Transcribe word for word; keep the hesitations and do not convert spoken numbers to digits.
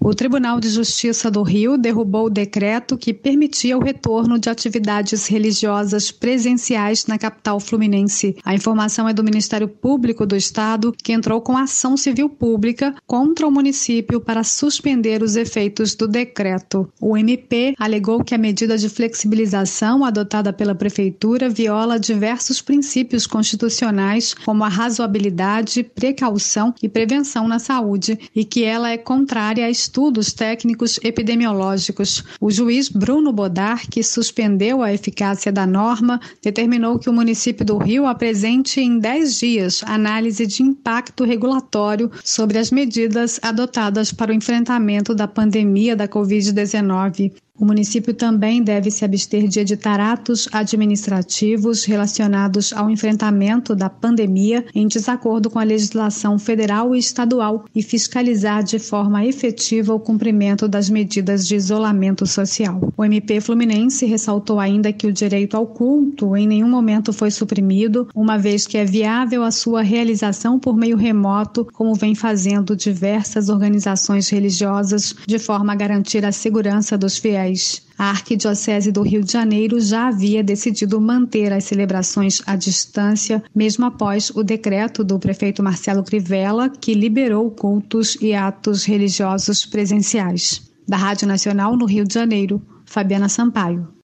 O Tribunal de Justiça do Rio derrubou o decreto que permitia o retorno de atividades religiosas presenciais na capital fluminense. A informação é do Ministério Público do Estado, que entrou com ação civil pública contra o município para suspender os efeitos do decreto. O M P alegou que a medida de flexibilização adotada pela Prefeitura viola diversos princípios constitucionais, como a razoabilidade, precaução e prevenção na saúde, e que ela é contrária a estudos técnicos epidemiológicos. O juiz Bruno Bodar, que suspendeu a eficácia da norma, determinou que o município do Rio apresente em dez dias análise de impacto regulatório sobre as medidas adotadas para o enfrentamento da pandemia da covid dezenove. O município também deve se abster de editar atos administrativos relacionados ao enfrentamento da pandemia em desacordo com a legislação federal e estadual e fiscalizar de forma efetiva o cumprimento das medidas de isolamento social. O M P fluminense ressaltou ainda que o direito ao culto em nenhum momento foi suprimido, uma vez que é viável a sua realização por meio remoto, como vem fazendo diversas organizações religiosas, de forma a garantir a segurança dos fiéis. A Arquidiocese do Rio de Janeiro já havia decidido manter as celebrações à distância, mesmo após o decreto do prefeito Marcelo Crivella, que liberou cultos e atos religiosos presenciais. Da Rádio Nacional no Rio de Janeiro, Fabiana Sampaio.